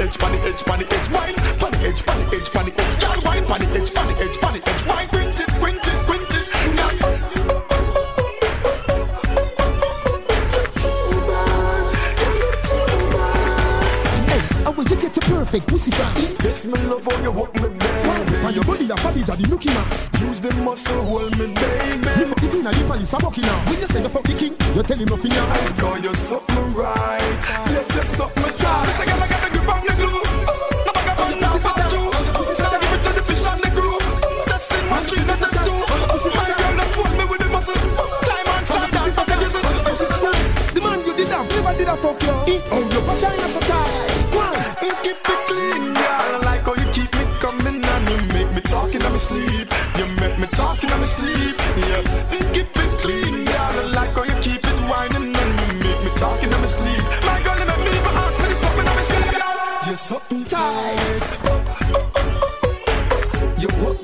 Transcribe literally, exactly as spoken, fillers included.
edge, pan the edge, pan the edge, wine, pan the edge, pan the edge, pan the edge, girl, wine, pan the edge, pan the edge, pan the edge, wine, quint it, quint it, quint it, girl. When you get to perfect pussy fat, yes, me love how you walk me, baby. and your body a body jadi looking at. Use the muscle, hold me, baby. You fuck the king and the palace a bucking now. When you say you fuck the king, you tell him nothing now. I call you something right. Yes, you suck me tight. This again, I got the grip on the glue. No bag of fun now, fast you. Gotta give it to the fish on the groove. That's the man, trees and that's two. My girl, that's what me with the muscle. Diamond, star, dance, and the music. The man you did that, never did that fuck you. Oh, your vagina so tight. You keep it clean, girl. I like how you keep me coming and you make me talking on me sleep. You make me talking on me sleep. Yeah, you keep it clean, girl. I like how you keep it whining and you make me talking on me sleep. My girl, you make me even ask for this something on me sleep. You're something tight. You walk